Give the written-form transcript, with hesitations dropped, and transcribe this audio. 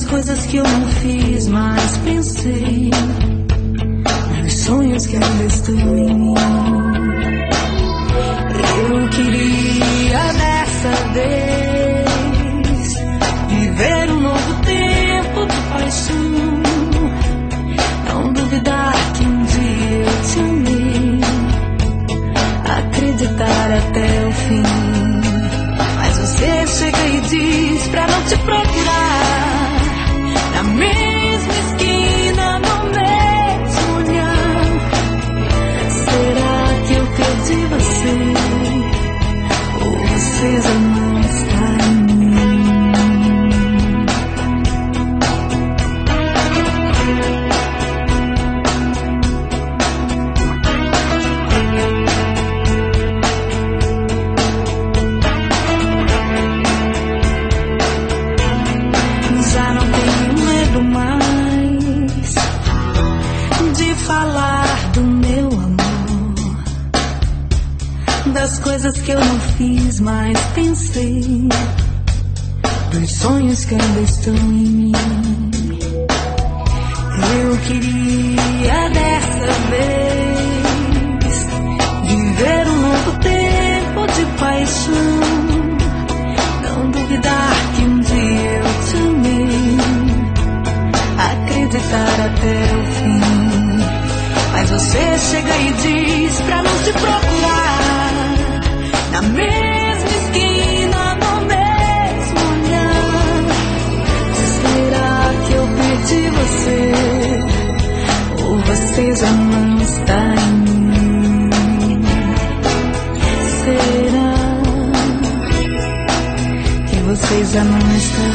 coisas que eu não fiz, mas pensei nos sonhos que ainda estão em mim. Eu queria dessa vez viver um novo tempo de paixão, não duvidar que um dia eu te amei, acreditar até o fim. Mas você chega e diz pra não te procurar na mesma esquina, no mesmo olhar. Será que eu perdi você? Ou você já não está em mim? Já não tenho medo mais de falar do meu amor, das coisas que eu não fiz, mas pensei, dos sonhos que ainda estão em mim. Eu queria dessa vez viver um novo tempo de paixão, não duvidar que um dia eu te amei, acreditar até o fim. Mas você chega e diz pra não te procurar na mesma esquina, no mesmo olhar. Será que eu perdi você? Ou você já não está em mim? Será que você já não está